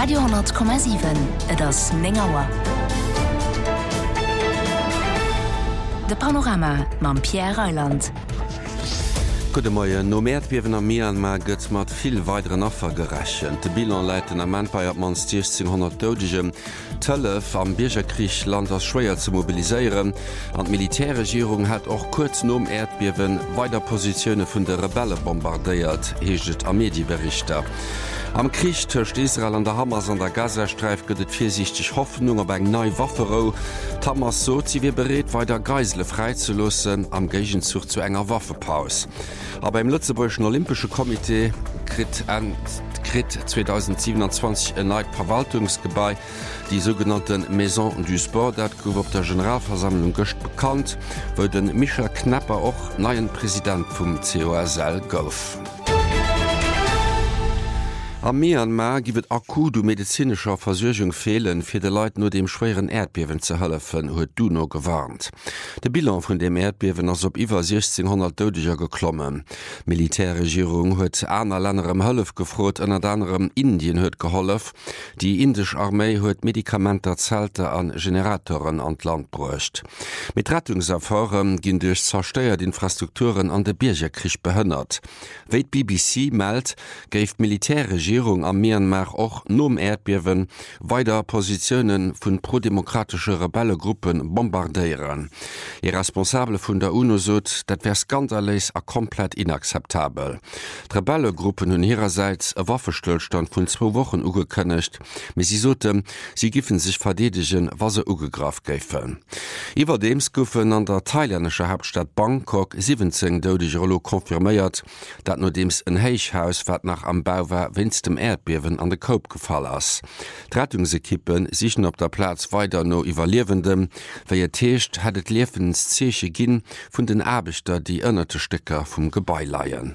Radio 10,7 das Nengauer. De Panorama mam Pierre Reiland. Gute Morgen. No Erdbeben am Myanmar gëtt mat viel weiteren Affer gerechen. De Bilan leiten am Empire man 1600 12 am Biergerkrieg Land as schwéier zu mobiliseieren. An d Militärregierung hat auch kurz nom Erdbeben weiter Positionne vun der Rebelle bombardéiert, heeget am Medieberichter. Am Krieg töcht Israel an der Hamas an der Gazastreif gëtt viersichtig Hoffnung op eng neii Waffero. Hamas so sie wir bereet weiter Geisele freizulassen am Gegenzug zu enger Waffepaus. Aber im Lützeburgischen Olympische Komitee krit 2027 erneut Verwaltungsgebäi, die sogenannten Maison du Sport, dat gouf op der Generalversammlung göcht bekannt, wo den Michael Knapper auch neuen Präsident vom COSL gouf. Am Myanmar giwet akut u medizinischer Versorgung fehlen, fir de Leiit nur dem schweren Erdbewen ze hëllefen, huet Duno gewarnt. De Bilan vun dem Erdbewen ass op iwwer 1600 Dödiger geklommen. Militärregierung huet aner Lännerem Hëllef gefrot, ënner anderem Indien huet gehollef. Die indisch Armee huet Medikamenter, Zelte an Generatoren an Land bruecht. Mit Rettungserfahren ginn duch zersteiert Infrastrukturen an de Biergerkrich behënnert. Wéi BBC meldt, géif Militärregierung am Myanmar och nom Erdbewen weiter Positionen vun prodemokratische Rebellegruppen bombardéieren. Die Responsable vun der UNO sot, dat wär skandalös a komplett inakzeptabel. Rebellegruppen hunn ihrerseits e Waffestillstand vun 2 Wochen ugekënnecht, me sie soten, sie giffen sich verdedigen, was se ugegraf géiffen. Iwerdems goufen an der thailändische Hauptstadt Bangkok 17 deudig Rollo konfirméiert, dat no dems en Heichhaus wat nach am Bau war winst dem Erdbewen an de Koop gefall ass. Rettungsekippen sichen op der Platz weiter no Iwerliewendem, wéi teescht hat et Liefenszeeche ginn vun den Abichter die ënnerte Stecker vum Gebäi leiien.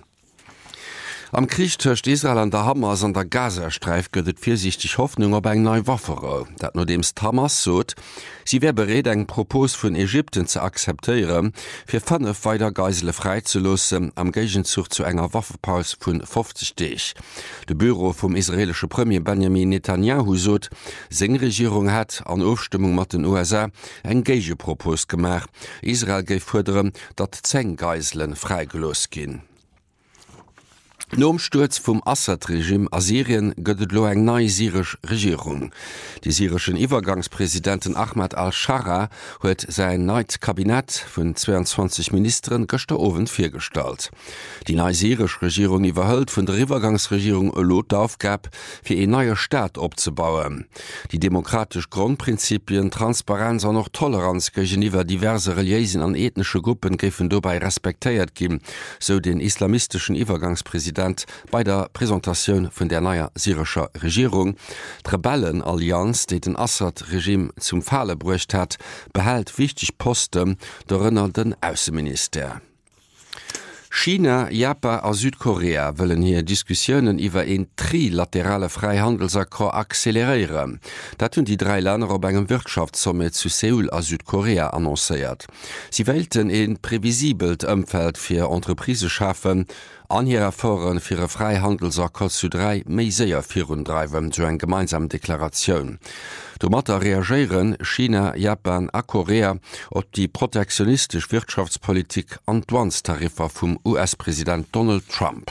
Am Krieg töcht Israel an der Hamas an der Gazastreif gëtt viersichtig Hoffnung op eng neii Waffero. Dat no dems Hamas sot, sie wär bereet eng Propos vun Ägypten ze akzeptéieren, fir 5 weiter Geisele freizulassen am Gegenzug zu enger Waffepaus vun 50 Deeg. De Büro vum israelsche Premier Benjamin Netanyahu sot, seng Regierung hat an Aufstimmung mat den USA eng Gegepropos gemacht. Israel géif forderen, dat 10 Geiselen freigelos ginn. Nomsturz vum Assad-Regime a Syrien gëtt lo eng neii syrisch Regierung. Die syrischen Übergangspräsidenten Ahmad al-Shara huet sein neit Kabinett vun 22 Ministeren gësterowend firstalt. Die neii syrisch Regierung iwwerhëlt vun der Übergangsregierung e Lot aufgab, fir e neier Staat opzebauen. Die demokratisch Grundprinzipien, Transparenz an noch Toleranz gegeniwwer diverse reliisen an ethnische Gruppen géfen dobei respektéiert gin, so den islamistischen Übergangspräsidenten bei der Präsentation vun der neuer syrischer Regierung. Die Rebellenallianz, die den Assad-Regime zum Falle bruecht hat, behält wichtig Posten, darunter den Außenminister. China, Japan a Südkorea wollen hier Diskussionen iwwer en trilaterale Freihandelsakkord accelerieren. Dat hun die 3 Länder op engem Wirtschaftssummit zu Seoul a Südkorea annoncéiert. Sie wählten en prävisibelt Ëmfeld fir Entreprise schaffen, an hier erfoen fir e Freihandelsakkord zu 3 méi séier virundreiwen zu eng gemeinsamen Deklaratioun. Domata reagieren China, Japan a Korea op die protektionistisch Wirtschaftspolitik an Douanestariffer vum US-Präsident Donald Trump.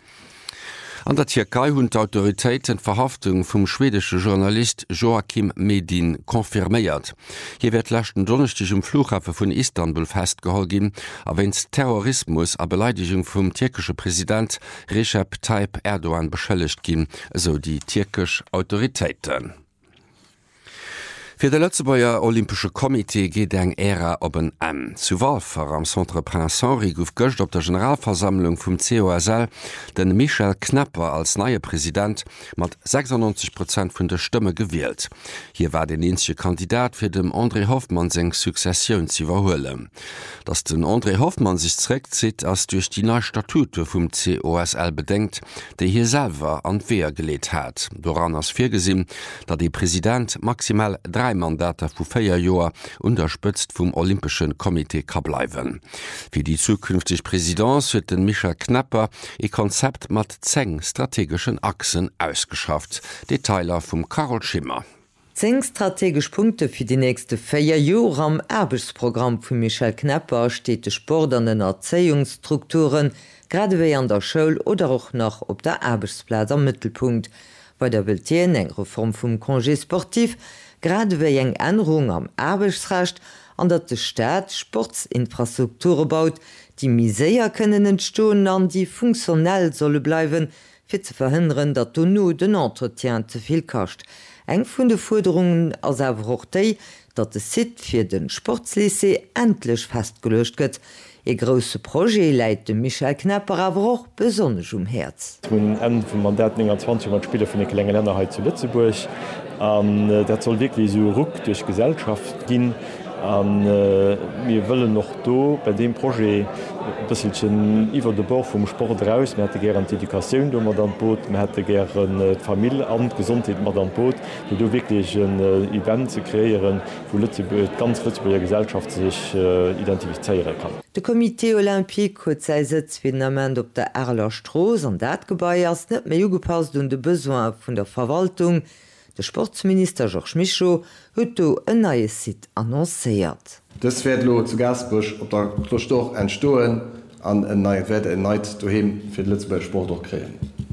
An der Türkei hunn d'Autoritéiten Verhaftung vum schwedische Journalist Joachim Medin konfirméiert. Hier wird lächten Donnerstag im Flughafen vun Istanbul festgehalten, awenns Terrorismus a Beleidigung vum türkische Präsident Recep Tayyip Erdogan beschëlligt gin, so die türkisch Autoritéiten. Für de Lützebauer Olympische Komitee geht eng Ära op en M. Zu Wahlfer am Centre Prince Henri gouf gëcht op der Generalversammlung vum COSL den Michael Knapper als neue Präsident mat 96% vun der Stimme gewählt. Hier war den einzige Kandidat fir dem André Hoffmann seg Succession zu überholen. Dass den André Hoffmann sich zurückzieht, als durch die neue Statute vum COSL bedenkt, der hier selber an Wehr gelegt hat. Doran as firgesinn, dat die Präsident maximal 3 3 Mandater vu 4 Joer unterstützt vum Olympischen Komitee ka bleiwen. Wie die zukünftig Präsidentz huet den Michael Knapper e Konzept mat 10 strategischen Achsen ausgeschafft. Detailer vum Carol Schimmer. 10 strategisch Punkte für die nächste 4 Jahre am Erbesprogramm von Michael Knapper steht de Sport an den Erziehungsstrukturen, gerade wie an der Schule oder auch noch op der Erbesplatz am Mittelpunkt. Bei der Beltien eng Reform vom Congé sportiv, gerade wie eng Änderung am Erbesrecht, an dat de Staat Sportsinfrastrukture baut, die miséier können entstohlen an die funktionell solle bleiben, fir zu verhindern, dat du no den Entretien zu viel kascht. Eng vun de Forderungen as awer och déi, dat de Sit fir den Sportslise endlich festgelöscht gëtt. E grosse Projekt leit de Michael Knapper awer och besonnech Herz. Zum Ende vum Mandat 20 mat Spiele vun Länge Länderheit zu Lützeburg. Dat soll wirklich so Ruck durch Gesellschaft ginn. Wir wollen noch do bei dem Projekt bisschen iwwer de Bau vom Sport raus. Wir hätte gerne Education do mat an Boot, wir hätte gerne Familieamt, Gesundheit mat an Boot, du wirklich ein Event zu kreieren, wo ganz Lützeburger Gesellschaft sich identifizieren kann. De Komitee Olympique huet sei Sitz finament op der Erler Stroos an Datgebäier ass net méi ugepasst un de Besoin vun der Verwaltung. Der Sportsminister Georges Michaud huet do en neues Sit annoncéiert. Das wird lo zu Gasbusch op der Klostoch entstohlen an en Neid doheim fir d Lützeburg Sport doch kreen.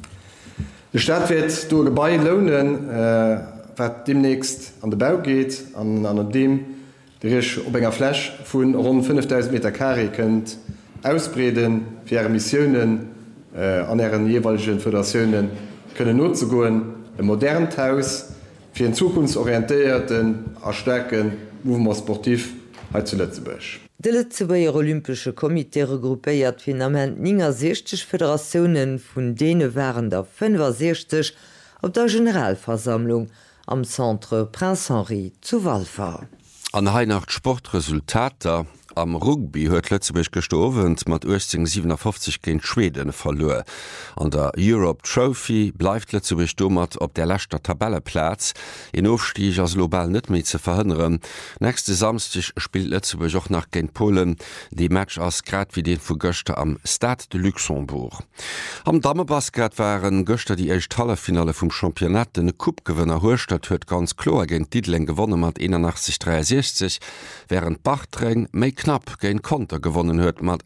De Stadt wird do Gebäi lohnen, wat demnächst an den Bau geht, an dem derch op enger Fläch vun rund 5000 Meter Carré könnt ausbreden, fir Missionen an ihren jeweiligen Föderationen können nutzen goen, ein modernes Haus für einen zukunftsorientierten, erstärkten Mouvement sportiv zu Lützeburg. De Lützeburger Olympische Komitee regroupéiert finament 69 Föderationen, vun denen waren der 65 op der Generalversammlung am Centre Prince Henri zu Wallfahr. An Heinacht Sportresultater am Rugby huet Lützeburg gestowen mat 1857 géint Schweden verloren. An der Europe Trophy bleibt Lützeburg dommert op der letzter Tabelleplatz. En Aufstieg as global net méi ze verhindern. Nächste Samstag spielt Lützeburg auch nach géint Polen. Die Match ass grad wie den vu Göster am Stade de Luxembourg. Am Damebasket waren Göster die echt Hallefinale vum Championat den Cupgewinner Hochstadt huet ganz klar géint Diedling gewonnen mat 81-63, während Bachtreng méi knapp géint Konter gewonnen huet mat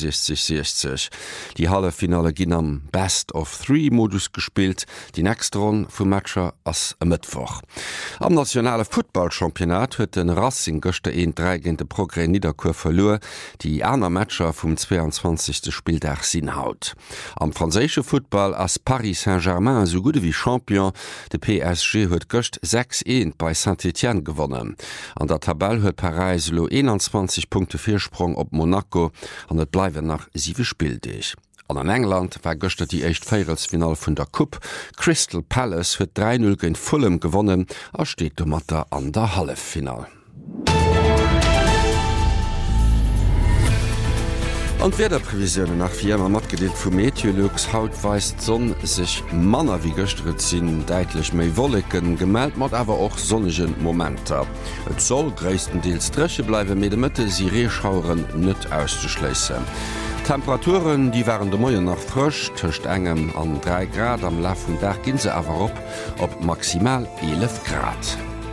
66-60. Die Hallefinale ginn am Best-of-3-Modus gespielt, die nächste Runde vum Matcher ass e Mittwoch. Am nationale Football-Championat huet den Racing Göster 1-3 géint de Progrès Niederkur verloren, die aner Matcher vum 22. Spieldach sinn haut. Am franzésche Football ass Paris Saint-Germain so gute wie Champion, de PSG huet Göcht 6-1 bei Saint-Étienne gewonnen. An der Tabelle huet Paris lo 21 Punkte Vorsprung op Monaco an et bleiwen nach 7 Spieldeeg. An England war Göster die echt Feierelsfinal vun der Cup. Crystal Palace huet 3-0 gegen Fulham gewonnen, er steht Matter an der Hallefinal. An Wetterprävisionen nach Vienna mat gedeelt vum Meteorlux haut weist Sonn sich Manner wie gestret sinn deitlich méi Wolleken gemeldt mat awer och sonnegen Momenter. Et soll gréistendeels Dresche bleiwe mé de Mëtte si Reeschauren net auszuschleessen. Temperaturen, die waren de Moie nach frisch, töcht engem an 3 Grad am La vum Dach ginse awer op maximal 11 Grad.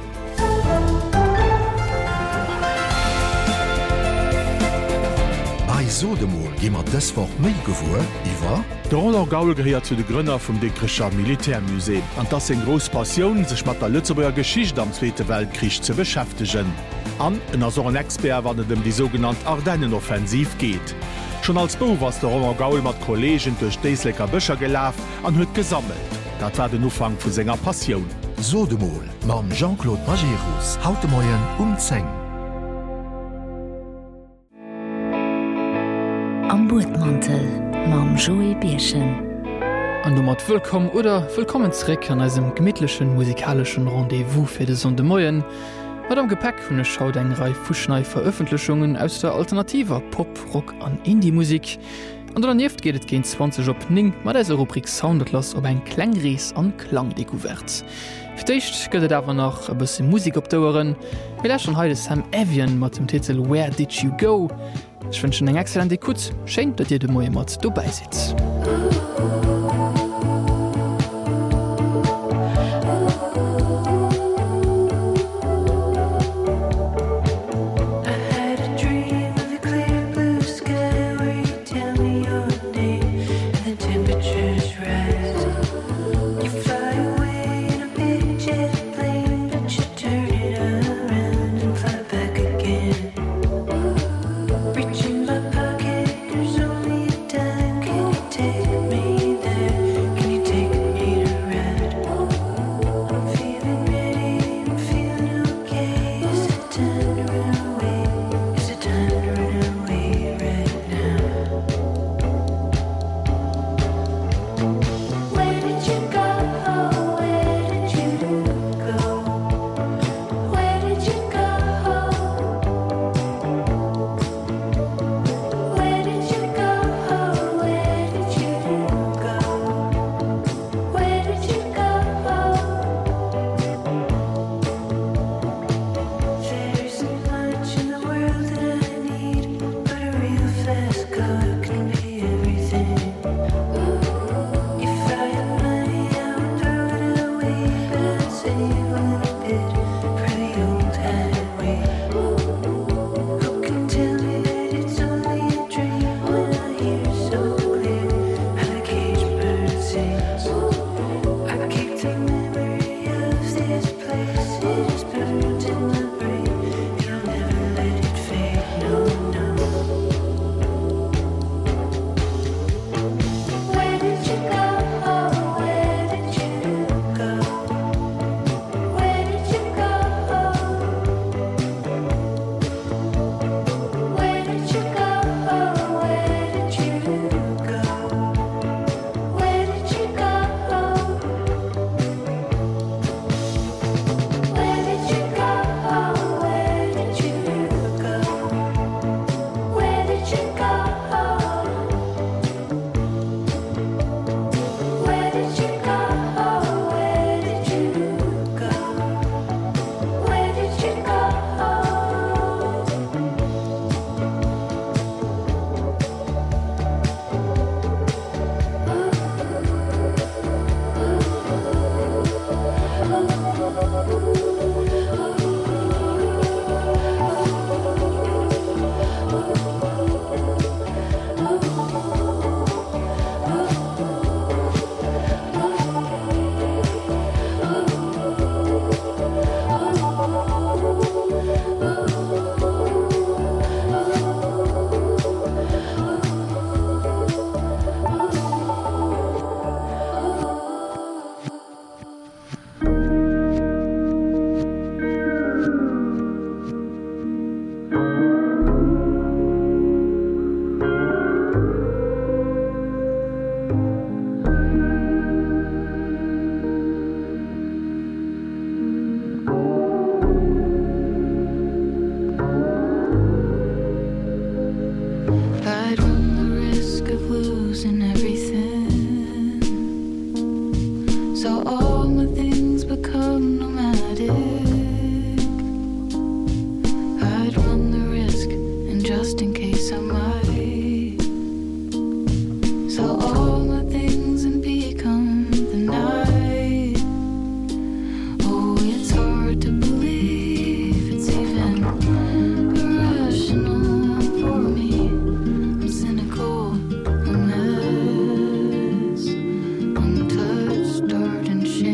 Sodemol gimmer desfach méi gewur, iwwer? Der Roland Gaul gehört zu de Gründer vum Dekrescher Militärmuseum. An das en gros Passioun sech mat der Lützeburger Geschicht am Zweite Weltkrieg zu beschäftigen. An en as een Expert wann dem die sogenannte Ardennenoffensiv geht. Schon als Bo was der Roland Gaul mat Kollegen durch Deeslecker Bëcher gelaf an huet gesammelt. Dat war den Ufang vu senger Passioun. Sodemol mam Jean-Claude Magirus, haute Moien 10. Am Bootmantel mam Joey Bierchen. An du mat wëllkom oder wëllkommensreck an asem gemidtlechen musikalischen Rendevous fir de Sonde Moien, mat am Gepäck hunne Schaudengerei Fuschnei Veröffentlichungen aus der alternativer Pop, Rock an Indie-Musik, An der Nieft geht et géint 20 op Ning mat der Rubrik Soundlass op eng Klangrees an Klangdekouverts. Fitécht gëtt awer nach e bësse Musik opdaueren, Well schon heide Sam Evian mat dem Titel „Where did you go? Ich wünschen eng excellent Ekut, schenkt dat Dir de Moie mat dobei sitzt. Untouched, dark and shade.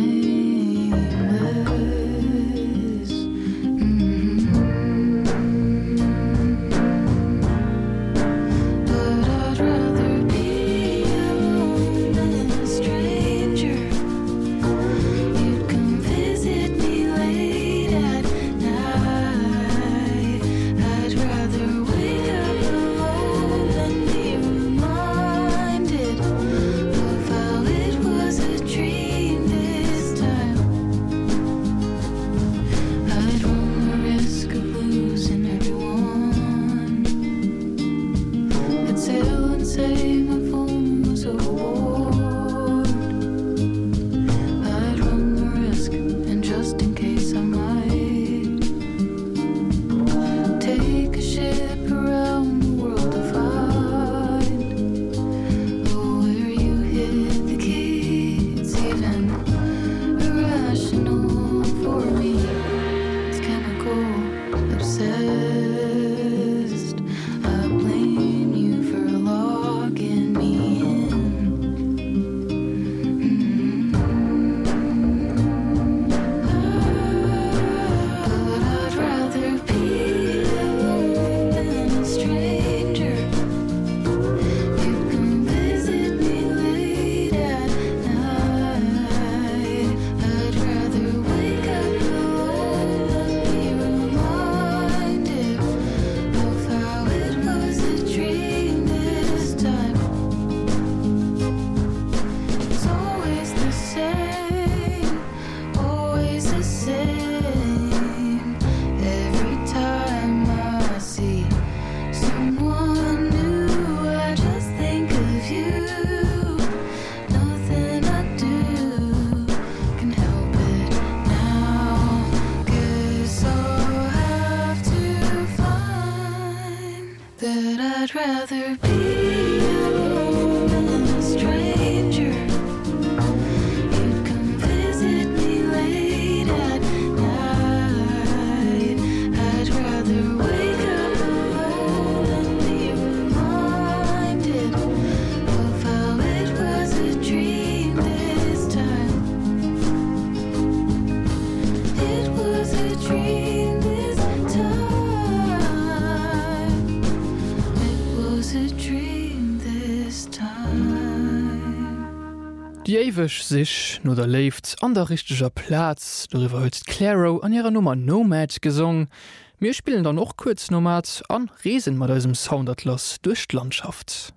ewech sich no der left an der richtiger Platz, darüber huet Claro an ihrer Nummer Nomad gesungen. Wir spielen dann noch kurz Nomad an Reesen mat ausem Soundatlas durch die Landschaft.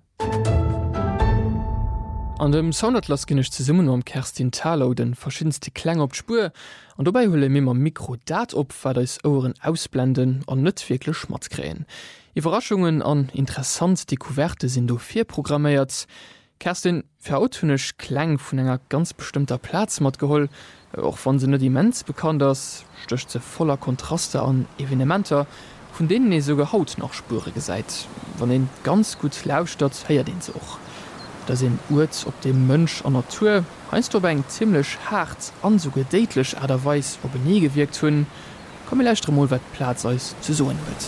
An dem Soundatlas ginn ich ze summen am Kerstin Thalau den verschiedenste Klang op Spur an dabei hulle mir ma Mikrodat op, wat ders Ohren ausblenden an net wirklich Schmatz kräen. Überraschungen an interessant Dekuverte sind do 4 programmiert. Kerstin verautunech Klang vun enger ganz bestimmter Platz mat geholl, auch van se net immens bekannt ass, stöcht ze voller Kontraste an Evenementer, von denen e sogar Haut nach Spure gesäit. Wann en ganz gut lauscht dat, heier den soch. Da sind Urt op dem Mönsch an Natur, heinst du eng ziemlich hart an so gedeitlich aderweis ob nie gewirkt hunn, kom leicht mal wat Platz als zu soen wird.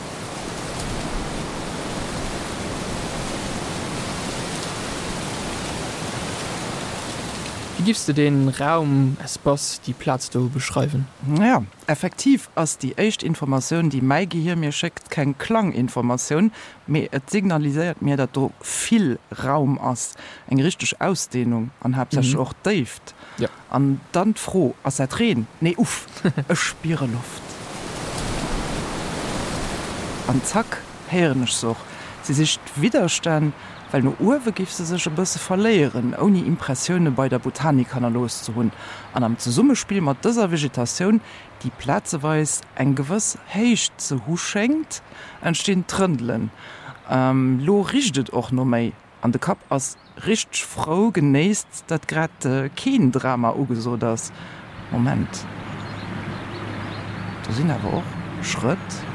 Wie gibst du den Raum es Boss die Platz du beschreiben? Ja, effektiv als die echt Information, die mein Gehirn mir schickt, kein Klanginformation, mir signalisiert mir, dass du viel Raum hast, eine richtige Ausdehnung und habt das auch däft. Ja. Und dann froh, als er drehen, nee, uff, ich spüre Luft. Und zack, hören ich so. Sie sich Widerstand, weil nur Uwe gibst du sich ein bisschen verlieren, ohne Impressionen bei der Botaniker loszuholen. Und am Zusammenspiel mit dieser Vegetation, die platzeweise ein gewiss Heicht zu Hu schenkt, entstehen Tründeln. Lo richtet auch noch mehr. An der Kopf als richtig Frau genießt, dass gerade kein Drama so das. Moment. Da sind aber auch Schritt.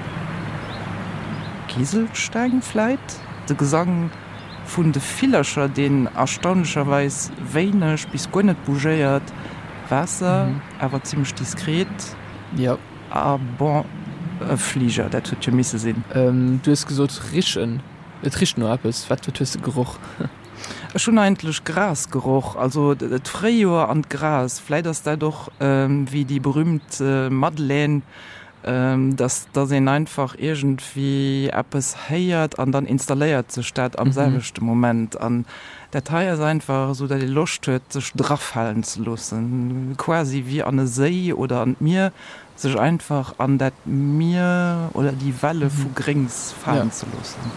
Kieselstein vielleicht? Der Gesang von de Villager, den erstaunlicherweise wenig bis gar nicht bougiert. Wasser, aber ziemlich diskret. Ja. Aber Flieger, der tut ja müssen sehen. Du hast gesagt, riechen. Es riecht nur etwas. Was tut das Geruch? Schon eigentlich Grasgeruch, also das Freijahr und Gras. Vielleicht ist da doch wie die berühmte Madeleine, dass sie einfach irgendwie etwas heiert und dann installiert sich statt am selben Moment. Und der Teil ist einfach so, dass die Lust hat, sich draufhalten zu lassen. Quasi wie an der See oder an mir, sich einfach an das Meer oder die Welle von Grings fallen zu lassen.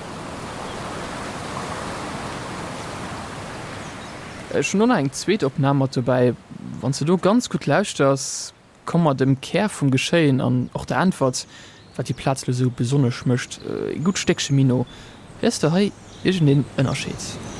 Schon noch eine Zweitaufnahme dabei. Wenn du ganz gut lauschst, kann man dem Kehr vom Geschehen an auch der Antwort, was die Platzlösung besonders schmöcht, gut steckst du mir noch. Erst da ist ein Unterschied.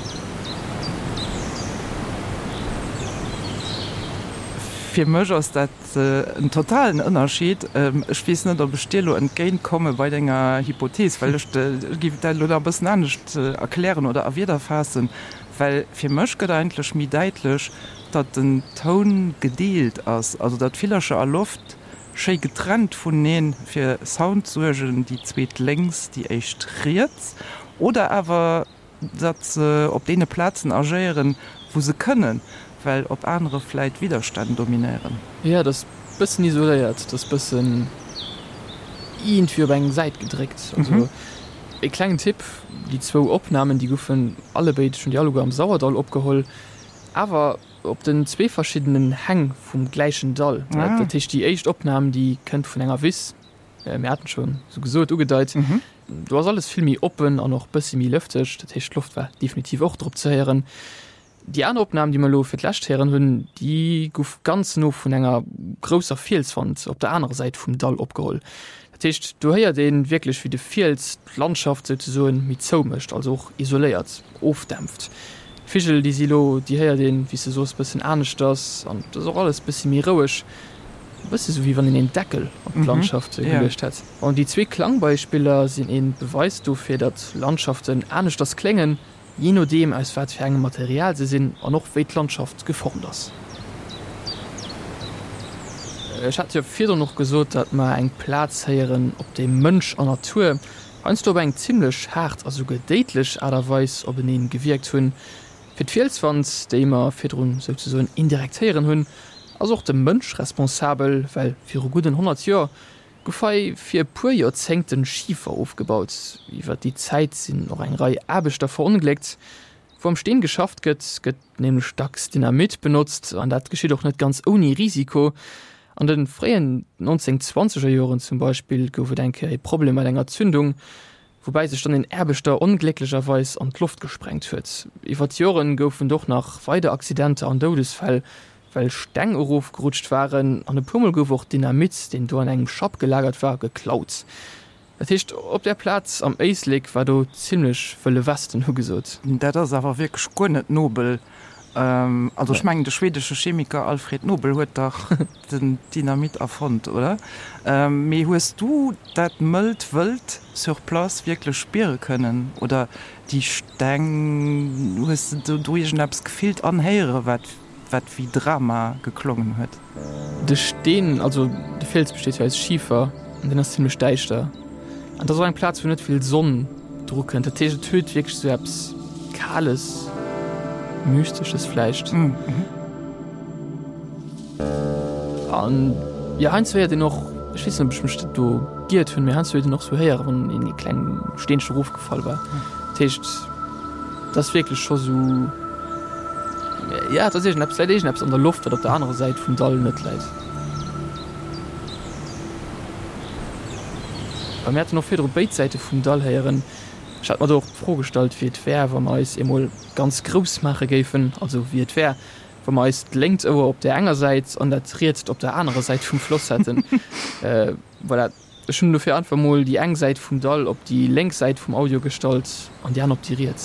Für mich ist das ein totalen Unterschied. Ich weiß nicht, ob ich dir entgegenkomme bei deiner Hypothese, weil ich gebe da ein bisschen anders erklären oder auch wieder fassen. Weil für mich geht eigentlich mir deutlich, dass den Ton gedeelt ist. Also, dass vielerlei Luft schön getrennt von denen für Sound zu hören, die zweit längs, die echt riert. Oder aber, dass sie auf den Plätzen agieren, wo sie können, weil ob andere vielleicht Widerstand dominieren. Ja, das ist ein bisschen isoliert, das ist ein bisschen irgendwie über eine Seite gedrückt. Also, ein kleiner Tipp, die 2 Aufnahmen, die gufen alle beide schon Dialoge am Sauerdal abgeholt, aber ob den 2 verschiedenen Hang vom gleichen Dall. Das ist die erste Aufnahme, die könnt von länger wissen. Wir hatten schon so gesagt, ugedeiht. Du hast alles viel mehr open und noch ein bisschen mehr lüftig. Das heißt, Luft war definitiv auch drauf zu hören. Die anderen Aufnahmen, die wir für die letzte hören haben, die gufen ganz noch von einer großer Felswand auf der anderen Seite vom Dall abgeholt. Das heißt, du hörst den wirklich wie die Felslandschaft sozusagen mit so mischt, also auch isoliert, aufdämpft. Fischel, die Silo, die her den, wie sie so ein bisschen ernst das, und das ist auch alles ein bisschen mehr ruhig. Ein bisschen so wie wenn in den Deckel auf die Landschaft gelöst hat. Und die 2 Klangbeispiele sind ein Beweis dafür, dass Landschaften ernst das klingen, je nachdem, aus was für ein Material sie sind, und auch wie die Landschaft geformt ist. Ich hatte ja früher noch gesagt, dass man einen Platz hören, ob dem Mensch an Natur, einst aber ein ziemlich hart, also gedeitlich, aderweis, ob in ihnen gewirkt haben. Für die Felswand, die immer Fedrun sozusagen indirekt hören haben, also auch der Mensch responsabel, weil für gut 100 Jahre gefei für pur Jahrzehnten Schiefer aufgebaut. Über die Zeit sind noch eine Reihe Arbeiter verunglückt, Vom Stehen geschafft gëtt nämlich stacks Dynamit benutzt an dat geschieht auch net ganz ohne Risiko. An den freien 1920er Jahren zum Beispiel goufe denke Problem enger Zündung, wobei sich dann den Erbeter unglücklicherweise an die Luft gesprengt wird. Evationen goufen doch nach weiter Akzidente an Todesfall, weil Stängeruf gerutscht waren an den Pummelgewucht Dynamit, den du an einem Shop gelagert war, geklaut. Das heißt, ob der Platz am Eislik war du ziemlich viele Westen hugesot. Das ist aber wirklich gar nicht nobel. Also ich meine, der schwedische Chemiker Alfred Nobel hat doch den Dynamit erfunden, oder? Wie hast du das Müllwelt sur place wirklich spüren können? Oder die Stangen, hast du etwas gefühlt anhören, was wie Drama geklungen hat? Der Stehen, also der Fels besteht ja aus Schiefer und den ist ziemlich steich da. Und das war ein Platz, wo nicht viel Sonne drucken. Der Tisch tötet wirklich so etwas Kahles, mystisches Fleisch. Mhm. Und ja, Heinz war ja den noch, ich weiß nicht, bestimmt du geht, wenn mir Heinz war noch so her, wenn in den kleinen stehenschen Ruf gefallen war. Tisch, das ist wirklich schon so. Ja, das ist ein an der Luft oder auf der anderen Seite vom Dall nicht leid. Aber mir hat noch viel Beitseite vom Dall hören. Ich hatte mir doch vorgestellt, wie es wäre, wenn wir uns einmal ganz groß machen geben. Also wie es wäre, wenn wir uns lenkt auf der einen Seite und das dreht auf der anderen Seite vom Fluss hätten. Weil das schon dafür einfach mal die eine Seite vom Dall, ob die Längsseite vom Audio gestaltet und die andere ob die dreht.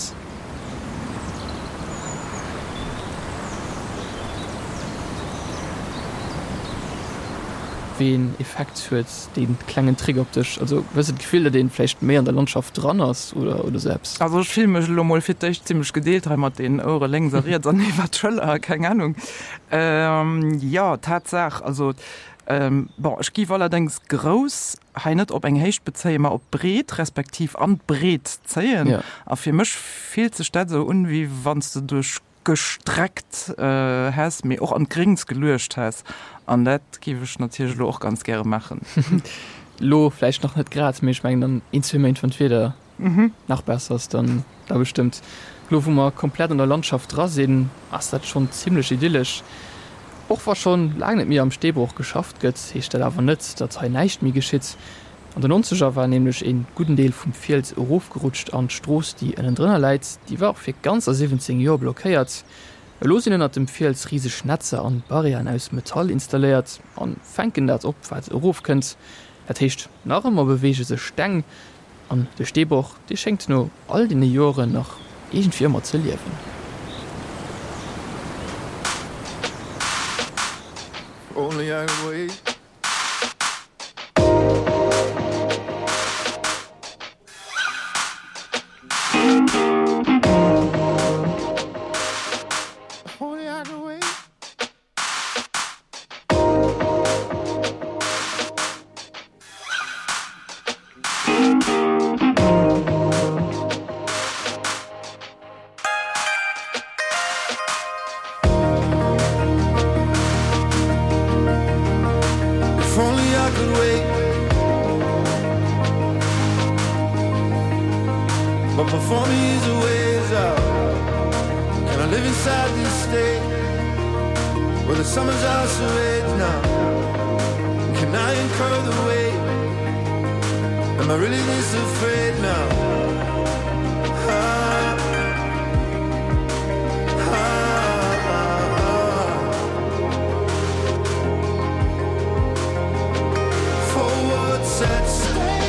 Den Effekt für den kleinen Trick optisch, also was Gefühl den vielleicht mehr an der Landschaft dran ist oder selbst. Also ich fühle mich vielleicht ziemlich gedeelt, hat den eure längseriert keine Ahnung. Ja, Tatsache, also ich gebe allerdings groß nicht ob ein Hecht bezeichnen ob Bret respektiv an Bret zählen. Ja. Aber für mich fehlt sich das so wie wenn du durch gestreckt hast, mir auch an Grings gelöscht hast. Und das gebe ich natürlich auch ganz gerne machen. Lo, vielleicht noch nicht gerade, ich meine, dann Instrument von Feder nach besser ist, dann da bestimmt. Lo, wo wir komplett in der Landschaft dran sehen, ist das schon ziemlich idyllisch. Auch war schon lange nicht mehr am Stehbuch geschafft, ich stelle aber nicht, dass er nicht mehr geschieht. Und der 90er war nämlich in guten Teil vom Feld raufgerutscht an Stroß, die innen drinnen leidt, die war auch für ganze 17 Jahre blockiert. Losinen hat dem Fels riesige Schnetze an Barrieren aus Metall installiert und fänken das ab, was ihr rauf könnt. Das heißt, nach einmal bewegen sich Stangen und der Stehbuch, die schenkt nur all die Jahren noch irgendwie immer zu leben. Only I wait. Before me is a ways out, and I live inside this state where the summers are so late now. Can I incur the weight? Am I really this afraid now? Forward set stake.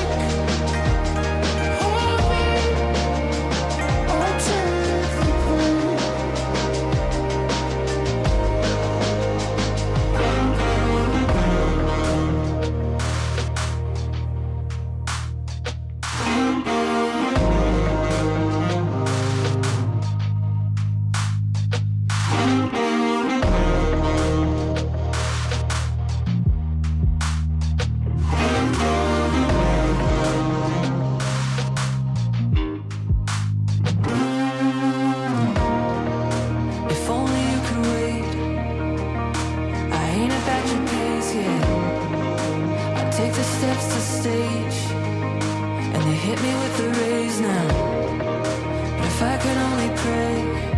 Take the steps to stage and they hit me with the rays now. But if I could only pray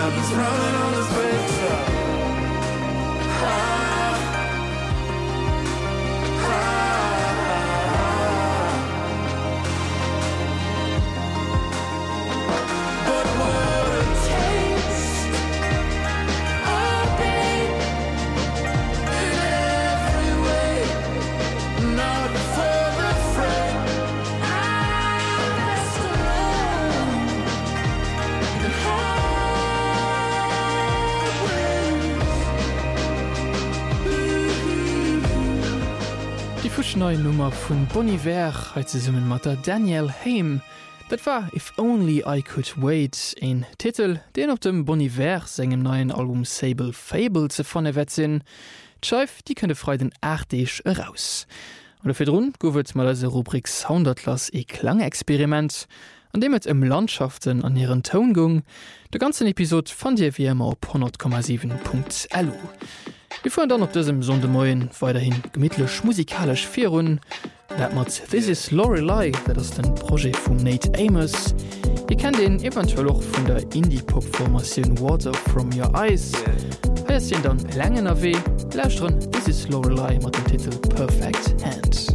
he's running on his brakes but what it takes oh babe in every way not for the friend I'm best alone in hard ways. Die fuschneue Nummer vun Bon Iver hat ze summen mat der Daniel Haim. Dat war If Only I Could Wait en Titel, den op dem Bon Iver segem neuen Album Sable Fable ze fanne wettsinn. D'Scheif, die kënne frei den 8 heraus. Und fir run gowet mal as Rubrik Soundatlas e Klangexperiment, an dem et em Landschaften an ihren Tongung. De ganzen Episode fand Dir wie immer op 100,7.lu. Wir fuhren dann op diesem Sondemoien weiterhin gemidtlech musikalisch Virun. Dat mat This is Lorelei, dat ass den Projekt vum Nate Amos. Ihr kennt den eventuell auch vun der Indie-Pop-Formation Water from Your Eyes. Heißt den dann Längen AW, lauscht dran This is Lorelei mat dem Titel Perfect Hand.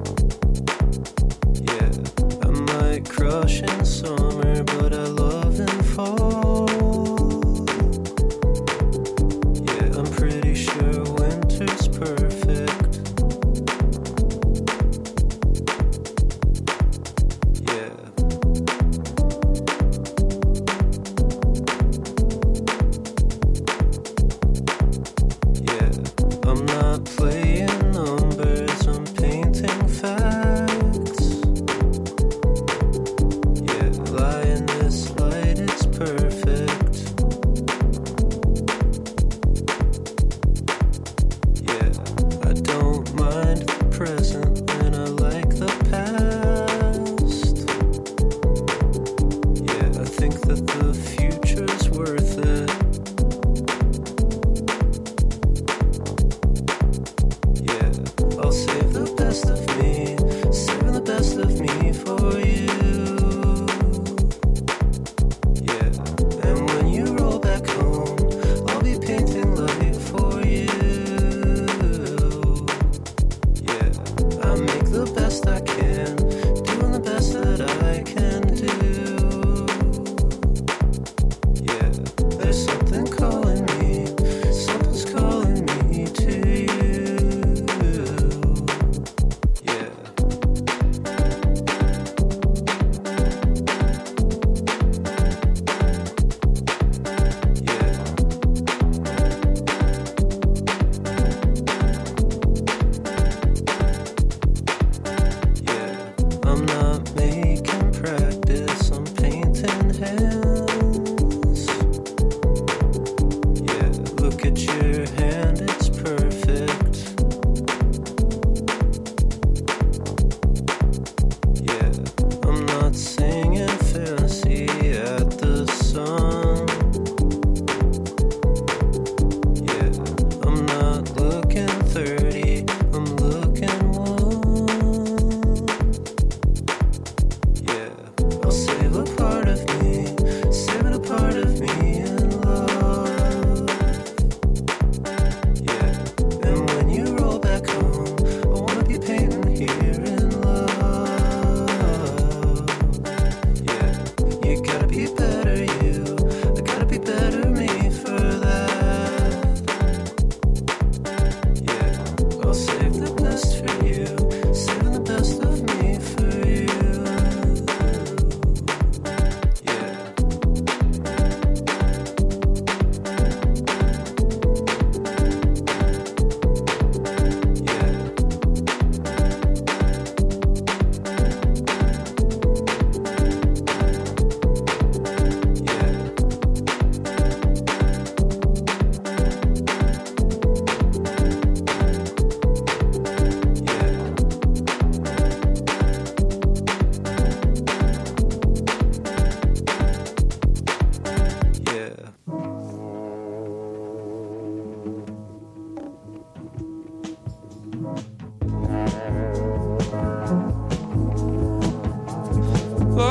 Crush in summer, but I love them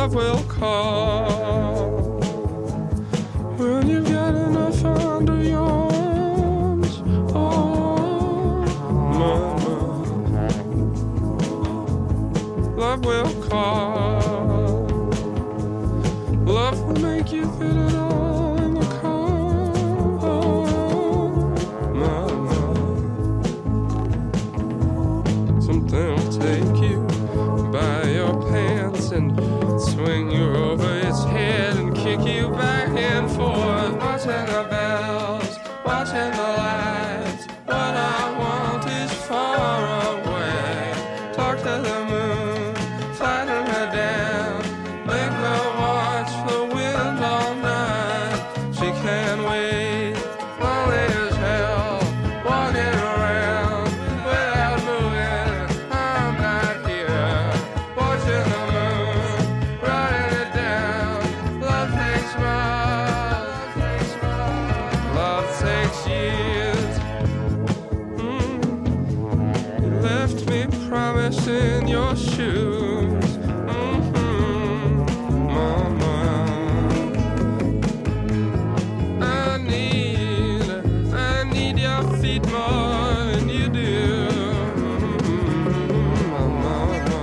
love will call when you get enough under your arms. Oh, mama, love will call. Love will make you fit it all in the car. Oh, mama, something will take you by your pants and swing you over its head and kick you back and forth. Watching the bells, watching the lights. What I want is far away. Talk to the moon, flatten her down, make her watch the wind all night. She can't wait, lonely as hell, walking around without moving. I'm not here, watching the moon, writing it down. Love takes miles, love takes years. You left me promise in your shoes. Mama, I need your feet more than you do. Mama,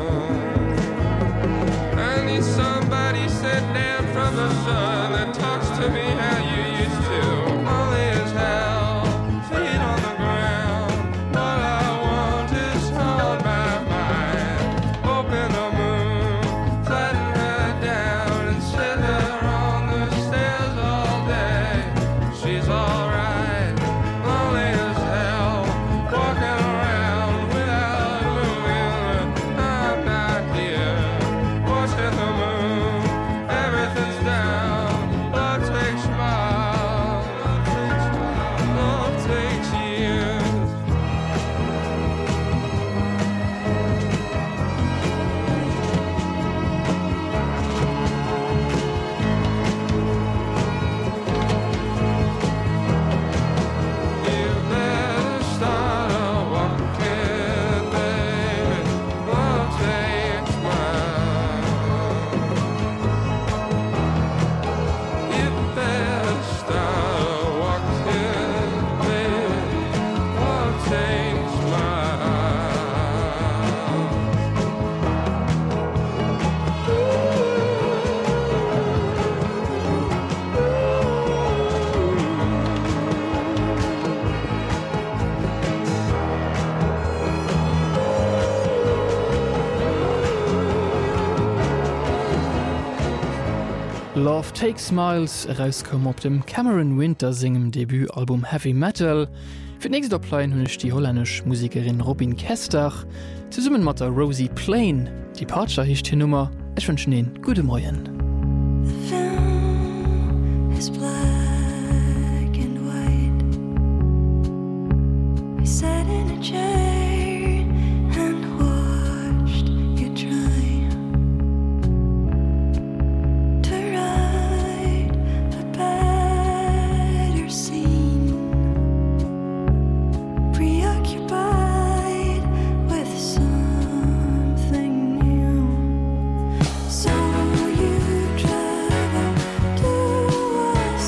I need somebody sent down from the sun that talks to me how you used to. Only as hell, feet on the ground. What I want is on my mind. Open the moon, flatten her down and sit her on the stairs all day. She's alright, lonely as hell, walking around without moving. I'm not here, watching the moon, everything's down. Love takes miles, love takes years. You better start a walking, baby. Love takes miles. You better start a walking, baby. Love takes Love Takes Smiles rauskom op dem Cameron Winter singem Debütalbum Heavy Metal. Für nächste Oplein hunnech die holländisch Musikerin Robin Kestach zu summen mat der Rosie Plain, die Partscher hicht hin Nummer. Ich wünschen Ihnen gute Morgen. Is black and white. We sat in a chair and watched you try to write a better scene, preoccupied with something new. So you travel to a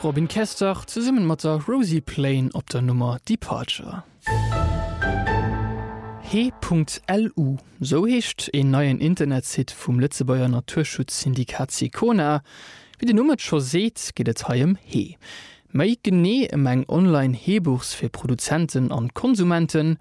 Robin Kester zusammen mit der Rosie Plain op der Nummer Departure. He.lu so hecht en neuen Internetsit vum Lützebauer Naturschutzsyndikat Sikona. Wie die Nummer schon seht, geht es heim he. Mei gene eng Online-Hebuchs fir Produzenten an Konsumenten,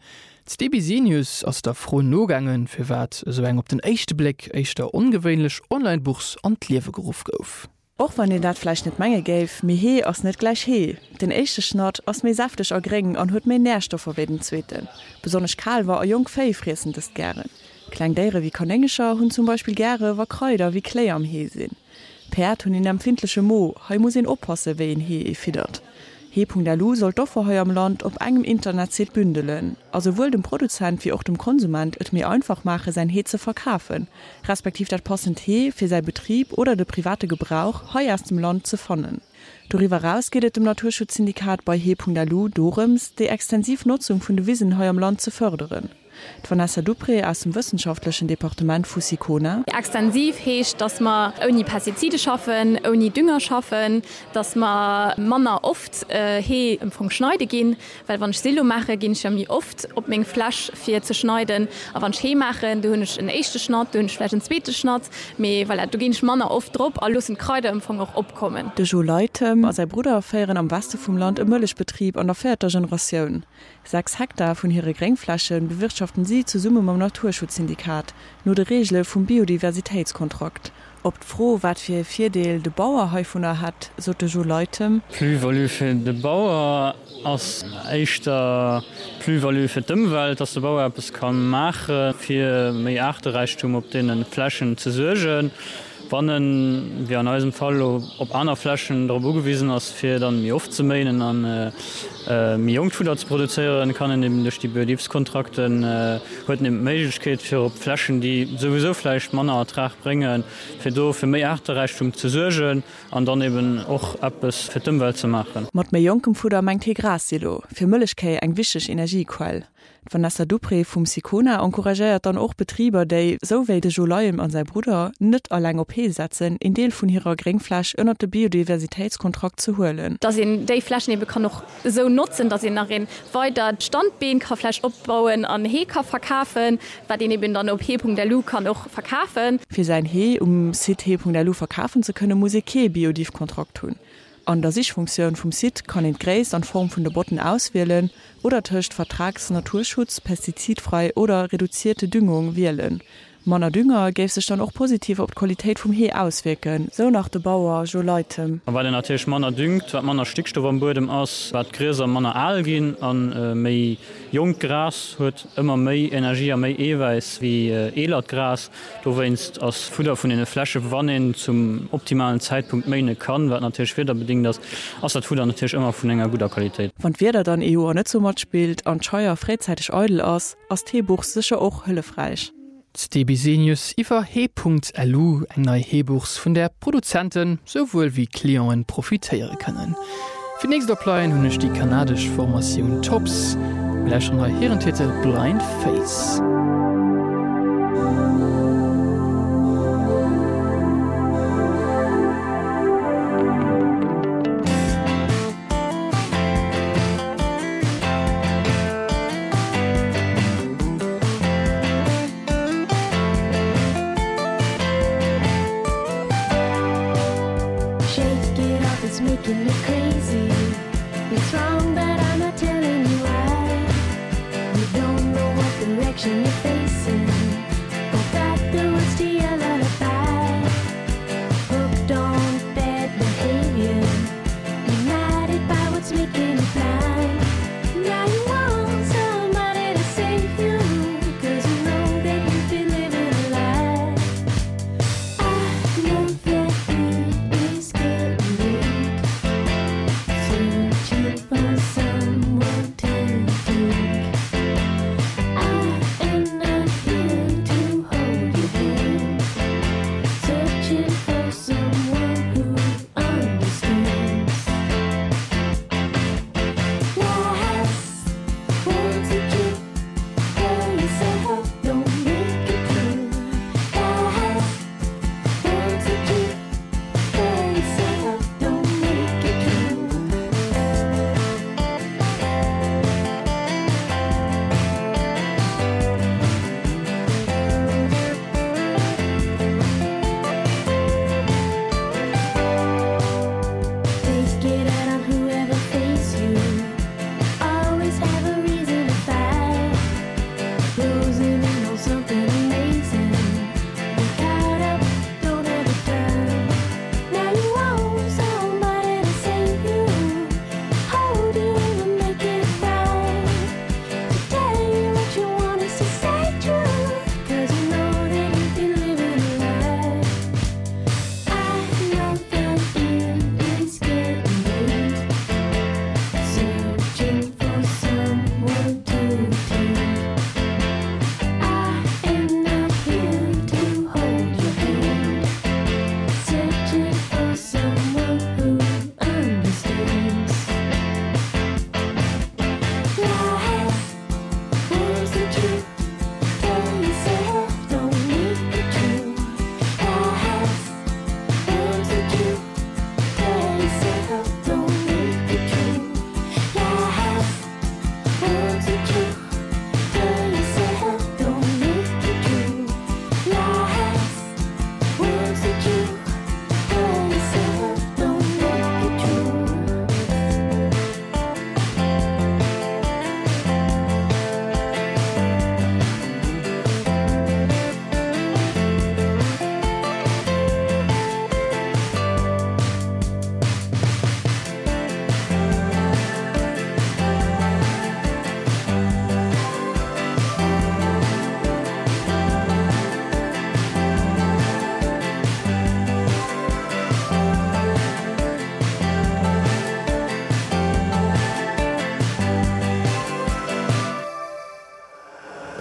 DBC aus der frohen Nogangen fir wat so eng op den echte Blick eichter ungewöhnlich Online-Buchs an Lewegeruf gouf. Och wann den dat fleisch net Menge geif, mi he ass net gleich he. Den echte Schnott ass méi saftig ergringen an huet méi Nährstoffe weden zweten. Besonders Karl war a jung Féi friesendes gern. Kleindeere wie Konengescher hunn zum Beispiel gere war Kräuter wie Klee am Hee sinn. Perd hunn in empfindliche Mo, hei muss en oppasse wéi en Hee fiddert. He.lu soll doch vor am Land op engem Internet bündelen. Also wohl dem Produzent wie auch dem Konsument et mir einfach mache sein He zu verkaufen, respektiv dat passend He für sein Betrieb oder de private Gebrauch heu aus dem Land zu fonnen. Darüber raus geht dem Naturschutzsyndikat bei He.lu Dorems die Extensivnutzung von de Wiesen heu am Land zu förderen. Vanessa Dupré aus dem wissenschaftlichen Departement Fusikona. Extensiv hecht, dass man ohne Pestizide schaffen, ohne Dünger schaffen, dass man Männer oft he im Funk schneide gehen, weil wenn ich Silo mache, gehe ich ja mir oft ob mein Flasch für zu schneiden. Aber wenn ich he mache, du hast einen ersten Schnatt, du hast vielleicht einen zweiten Schnatt, weil du gehst Männer oft drauf, alles sind Kräuter im Funk auch abkommen. De Jo Leitem als sein Bruder feieren am Westen vom Land im Milchbetrieb an der 4. Generation. 6 Hektar von ihre Gringflaschen bewirtschaften sie zu Summe am Naturschutzsyndikat, nur de Regel vom Biodiversitätskontrakt. Ob froh wat fir 4 Deel de Bauerhäufuner hat, so de Jo Leitem. Plyvalu für de Bauer als echter Plyvalu für d'Umwelt, dass der Bauer etwas kann machen, für mehr Artenreichtum auf den Flaschen zu sorgen. Wann wir an diesem Fall op einer Flaschen darüber gewiesen als für dann mir aufzumähen an mir Jungfutter zu produzieren kann eben durch die Betriebskontrakten heute eine Möglichkeit für Flaschen, die sowieso vielleicht Mannerertrag bringen, für mehr Artenreichtum zu sorgen und dann eben auch etwas für die Umwelt zu machen. Mit mehr Jungfutter meint Grasilo für Milchkei ein wichtig Energiequell. Vanessa Dupré vom Sikona encouragiert dann auch Betrieber, die so wie de Jo Leitem an sein Bruder nicht allein op He setzen, in Deel von ihrer Gringflasch unter den Biodiversitätskontrakt zu holen. Dass in die Flaschen eben kann noch so nutzen, dass sie nachher weiter Standbein kann Flasch abbauen, an He kann verkaufen, weil den eben dann auf He.lu kann auch verkaufen. Für sein He, Sit He.lu verkaufen zu können, muss Biodiv-Kontrakt tun. An der Sichtfunktion vom Sit kann in Gräs an Form von der Botten auswählen oder töcht Vertrags Naturschutz, pestizidfrei oder reduzierte Düngung wählen. Manner Dünger gäbe sich dann auch positiv auf die Qualität vom He auswirken, so nach der Bauer Jo Leitem. Weil er natürlich Manner düngt, wat Manner Stickstoff am Boden aus, wat Gräser Manner Algen an méi Junggras huet immer méi Energie méi Eweis wie Elatgras. Du wennst aus Futter von den Flasche wannen zum optimalen Zeitpunkt meine kann, wat natürlich später bedingt das aus der Futter natürlich immer von enger guter Qualität. Wann wer da dann EU net so mat spielt an scheuer freizeitig Eudel aus Teebuch sicher auch hüllefreich. DBC iwwer He.lu eng neii Hebuchs vun der Produzenten sowohl wie Klienten profitéiere können. Fi nächster Plein hunnech die kanadisch Formatioun Tops, Blächer nei Herrentitel Blind Face. Making me crazy. It's wrong, but I'm not telling you why. You don't know what direction you're facing. Go back the words to your lullaby. Hooked on bad behavior. United by what's making you blind. Now you want somebody to save you, 'cause you know that you've been living a lie. I know that it is getting late. Searching for someone to think. I am not here.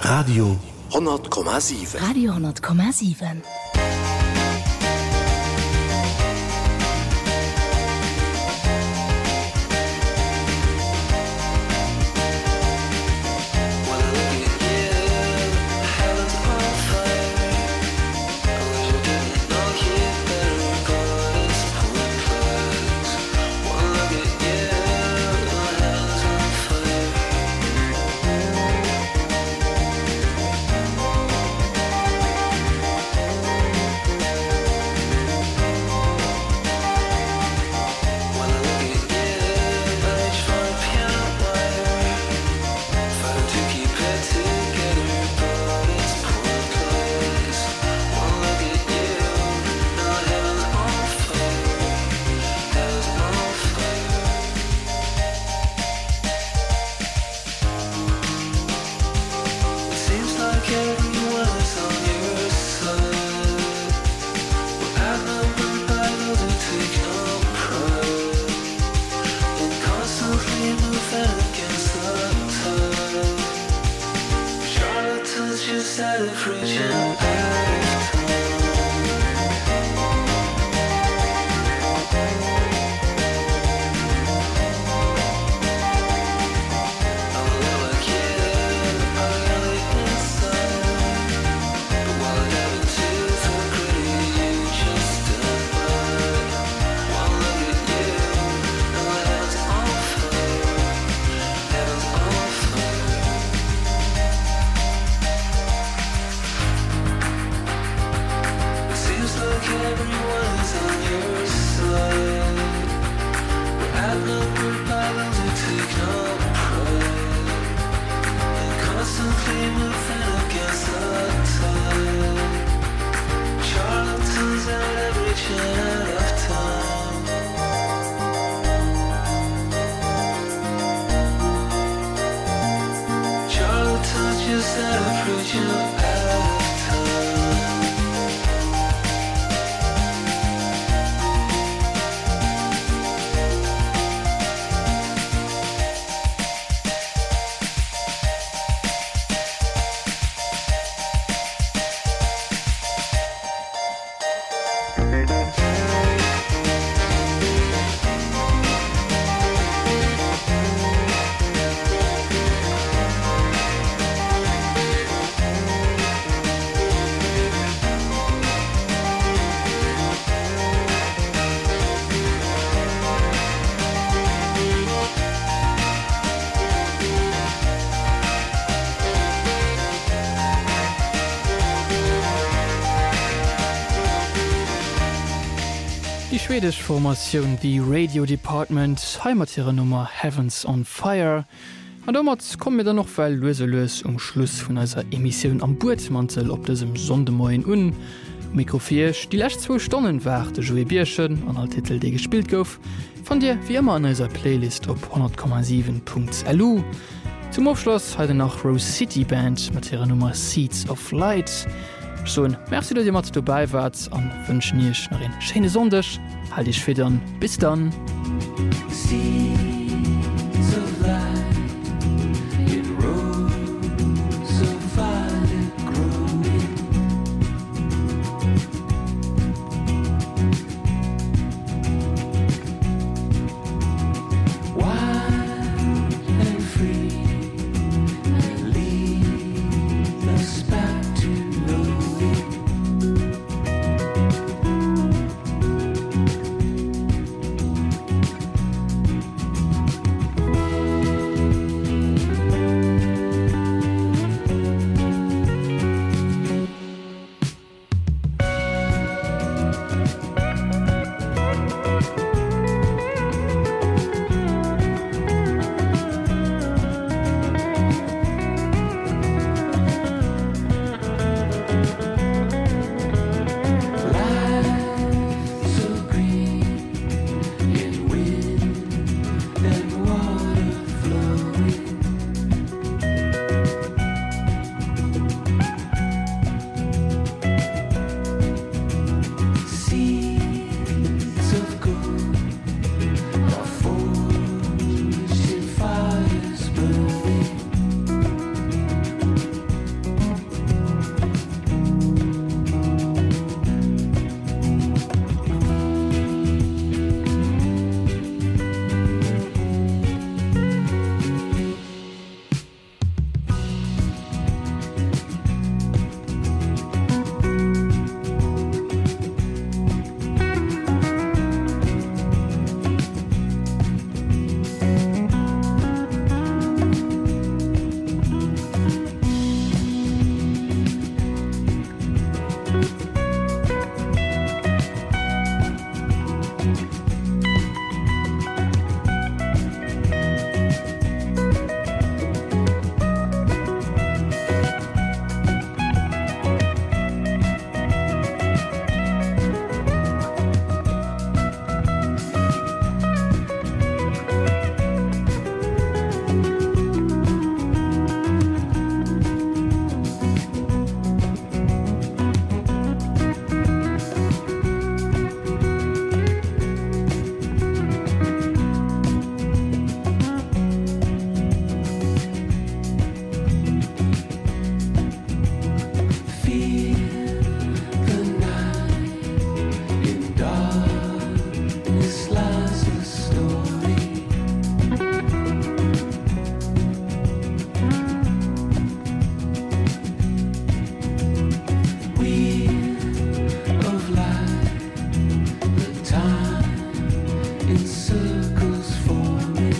Radio 10,7 Radio 10,7. Schwedisch Formation die Radio Department Heimattiere Nummer Heavens on Fire. Und damals kommen wir dann noch weil löselös Schluss von einer Emission am Bordmantel op diesem Sondemoin un. Mikrofirsch die letzten 2 Stunden war der Joey Bierchen an der Titel der gespielt gouf. Von dir wie immer an dieser Playlist op 100,7.lu. Zum Abschluss heute nach Rose City Band mit ihrer Nummer Seeds of Light. So, merci, dass ihr mal dabei wart und wünschen euch noch eine schöne Sonntag. Halt dich fit an. Bis dann. circles for me.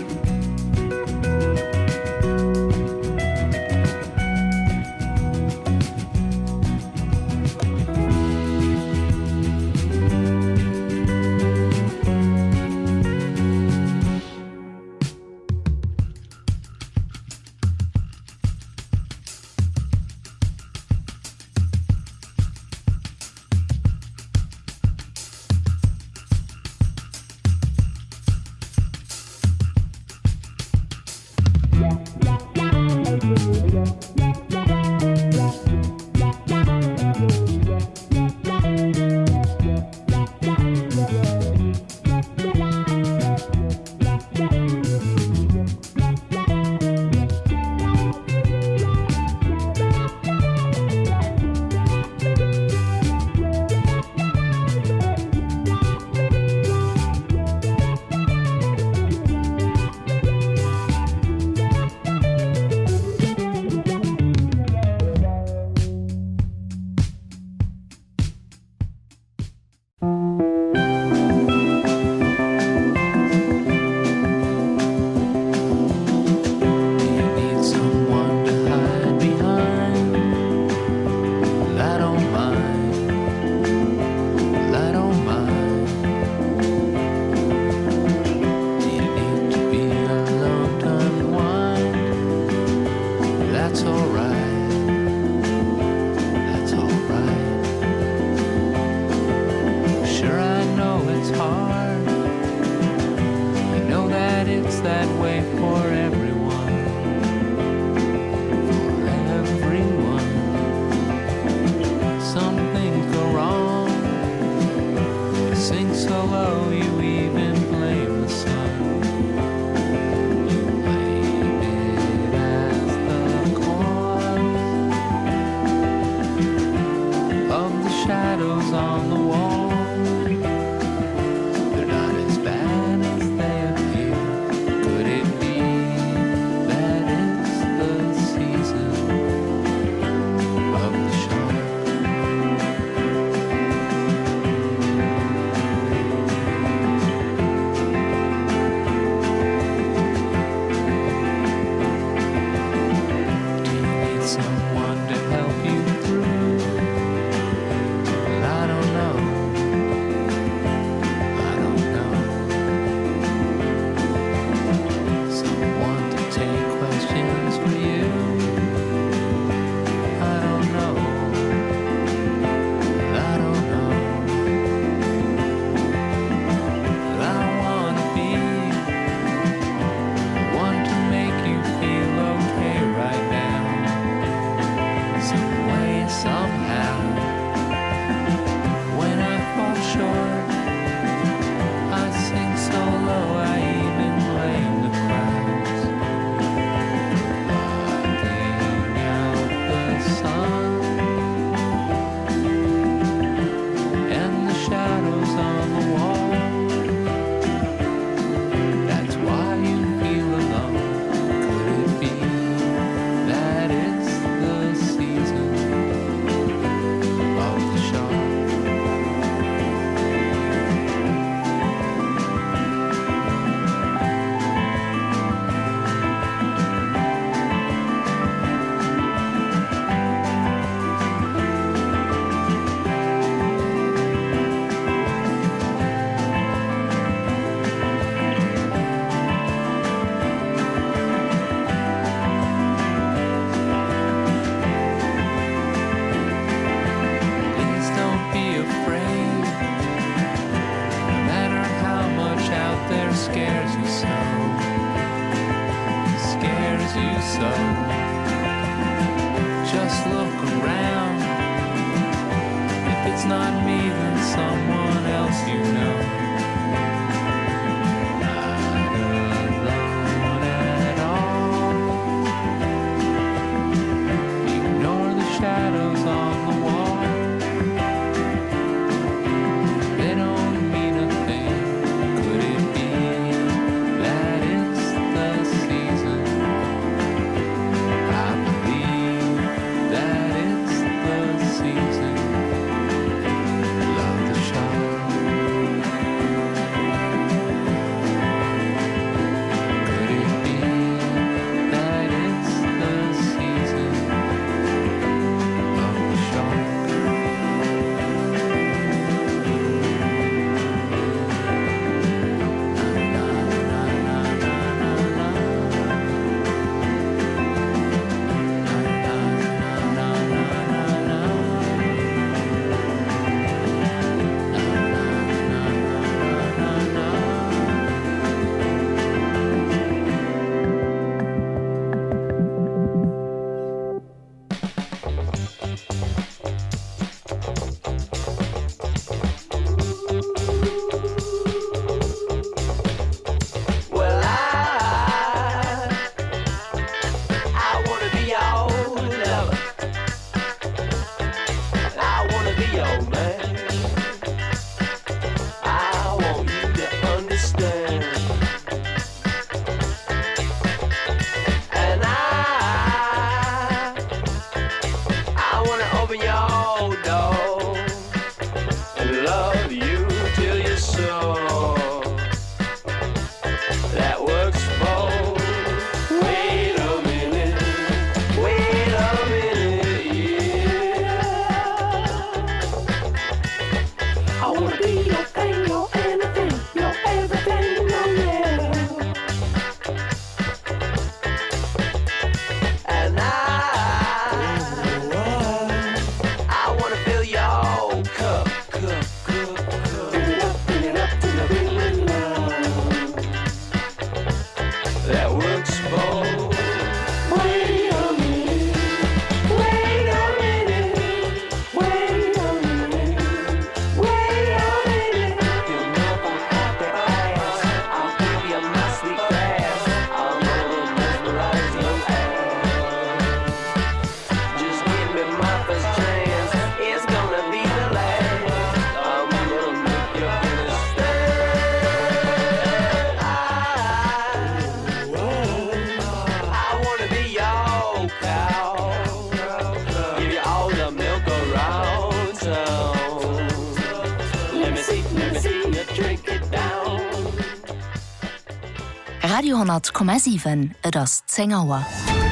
Radio 10,7 et ass 10 Auer.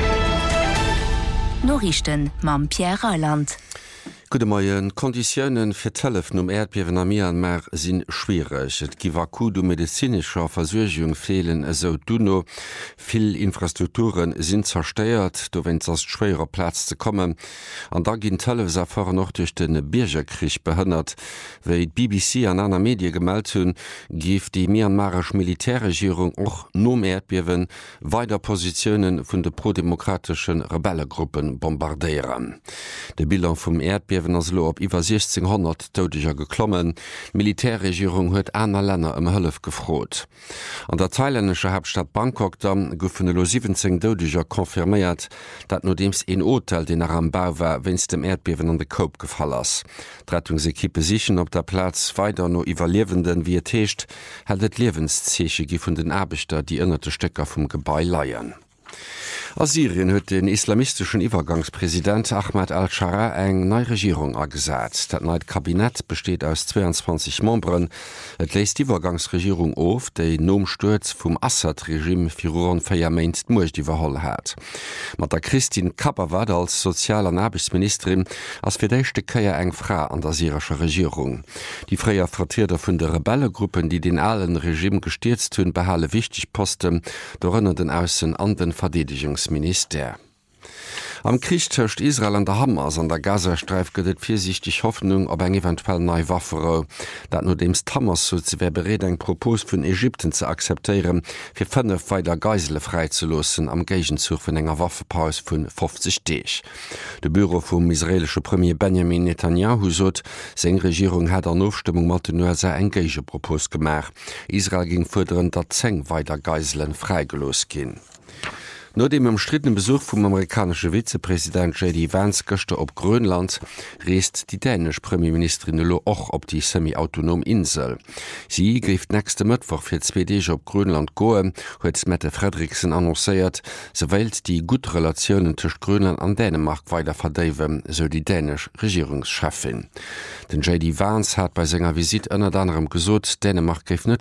Norrichten mam Pierre Reuland. Gute Morgen. Konditionen fir Telefon Erdbewen am Myanmar sinn schwierig. Et giwer ku du medizinischer Versorgung fehlen eso duno. Vill Infrastrukturen sind zersteiert, do wenn ass schwerer Platz ze kommen. An da ginn Televisafer noch durch den Biergerkrich behënnert. Wéi d BBC an aner Medi gemeldt hunn, gif die Myanmarsch Militärregierung och nom Erdbewen weiter Positionen vun de prodemokratischen Rebellegruppen bombardeieren. De Bilan vum Erdbewen lo op iwwer 1600 todescher geklommen. Militärregierung huet aner Länner Hëllef gefrot. An der thailändsche Hauptstadt Bangkok dann goufen lo 17 todescher konfirméiert, dat no dems en Hotel den am Bau war, wenns dem Erdbewen an de Koop gefall ass. Rettungsekippe sichen op der Platz weiter no iwwerlewenden wie techt, held et Lebenszesche gi vun den Arbechter die ënnerte Stecker vum Gebäi leiien. Aus Syrien huet den islamistischen Übergangspräsident Ahmad al-Shara eng neue Regierung agesat. Dat neue Kabinett besteht aus 22 Membern. Et lässt die Übergangsregierung auf, déi Nomsturz vum Assad-Regime Firon feiermeint Much die Verholl hat. Mat der Christine Kapperwad als sozialer Nabisministerin als fir d'échte Käier eng Fra an der syrischer Regierung. Die freier Vertreter vun der Rebellegruppen, die den allen Regime gestürzt hunn, behalle wichtig Posten, dorënner den Aussen an den Verteidigungsminister. Am Krieg töcht Israel an der Hamas an der Gazastreif gëtt viersichtig Hoffnung op eng eventuell nei Waffero, dat no dems Hamas so ze wär bereet eng Propos vun Ägypten ze akzeptieren, fir 5 weiter Geisele freizulossen am Gegenzug vun enger Waffepaus vun 50 Deeg. De Büro vum israelsche Premier Benjamin Netanyahu sot, seg Regierung hat an Aufstimmung mat nur se engage Propos gemach. Israel ging forderen, dat 10 weiter Geiselen freigelos gin. No dem umstrittenen Besuch vom amerikanische Vizepräsident J.D. Vance gëchte op Grönland reest die dänisch Premierministerin lo och op die semi-autonom Insel. Sie grift nächste Mittwoch fir 2 Deeg op Grönland goe, huet Mette Frederiksen annoncéiert, se wält die gut Relationen tuch Grönland an Dänemark weiter verdeiwen, so die dänisch Regierungschefin. Den J.D. Vance hat bei senger Visit ënner anderem gesot, Dänemark geif net